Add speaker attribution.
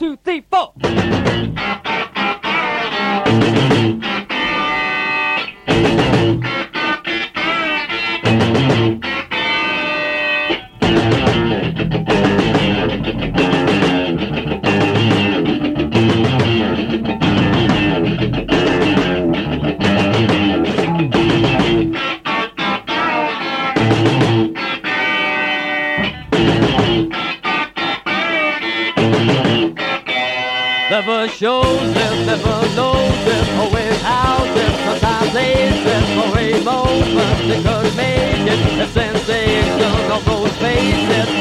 Speaker 1: 2, 3, 4. Never shows them, never knows them, always howls them, sometimes lays them for a moment. They could make it a sensation on those faces.